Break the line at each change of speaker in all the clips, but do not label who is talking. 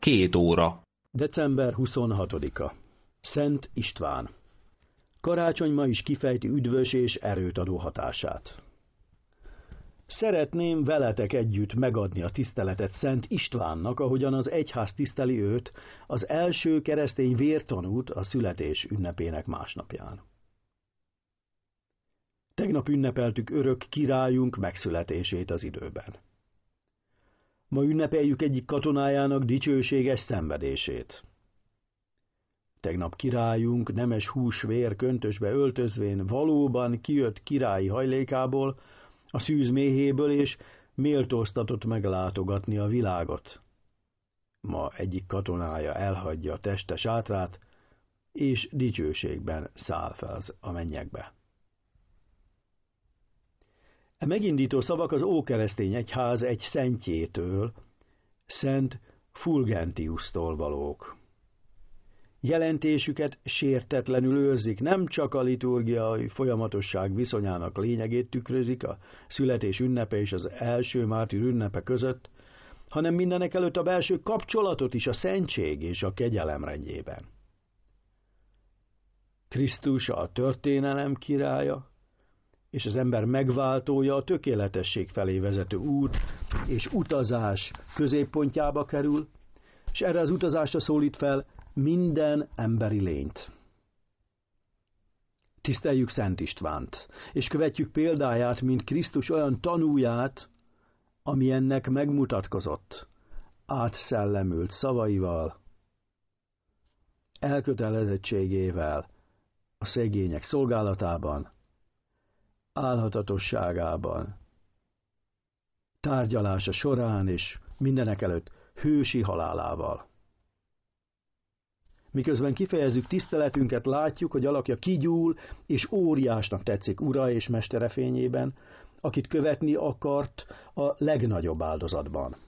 2 óra.
December 26-a. Szent István. Karácsony ma is kifejti üdvös és erőt adó hatását. Szeretném veletek együtt megadni a tiszteletet Szent Istvánnak, ahogyan az egyház tiszteli őt, az első keresztény vértanút a születés ünnepének másnapján. Tegnap ünnepeltük örök királyunk megszületését az időben. Ma ünnepeljük egyik katonájának dicsőséges szenvedését. Tegnap királyunk nemes hús-vér köntösbe öltözvén valóban kijött királyi hajlékából, a szűz méhéből, és méltóztatott meglátogatni a világot. Ma egyik katonája elhagyja a teste sátrát, és dicsőségben száll fel a mennyekbe. E megindító szavak az ókeresztény egyház egy szentjétől, Szent Fulgentiustól valók. Jelentésüket sértetlenül őrzik, nem csak a liturgiai folyamatosság viszonyának lényegét tükrözik a születés ünnepe és az első mártír ünnepe között, hanem mindenekelőtt a belső kapcsolatot is a szentség és a kegyelem rendjében. Krisztus a történelem királya, és az ember megváltója, a tökéletesség felé vezető út és utazás középpontjába kerül, és erre az utazásra szólít fel minden emberi lényt. Tiszteljük Szent Istvánt, és követjük példáját, mint Krisztus olyan tanúját, ami ennek megmutatkozott, átszellemült szavaival, elkötelezettségével, a szegények szolgálatában, álhatatosságában, tárgyalása során és mindenekelőtt hősi halálával. Miközben kifejezzük tiszteletünket, látjuk, hogy alakja kigyúl, és óriásnak tetszik ura és mestere fényében, akit követni akart a legnagyobb áldozatban.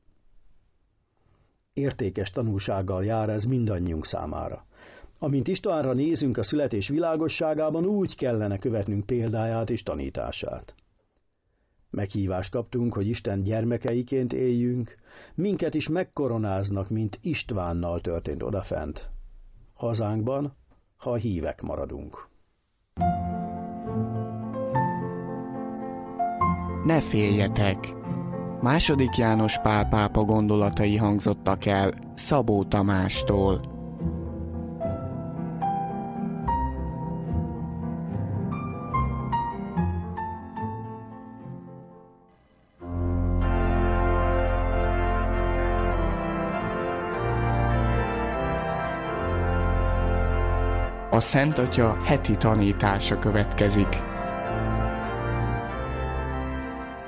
Értékes tanúsággal jár ez mindannyiunk számára. Amint Istvánra nézünk a születés világosságában, úgy kellene követnünk példáját és tanítását. Meghívást kaptunk, hogy Isten gyermekeiként éljünk, minket is megkoronáznak, mint Istvánnal történt odafent, hazánkban, ha hívek maradunk.
Ne féljetek! II. János Pál pápa gondolatai hangzottak el Szabó Tamástól. A Szent Atya heti tanítása következik.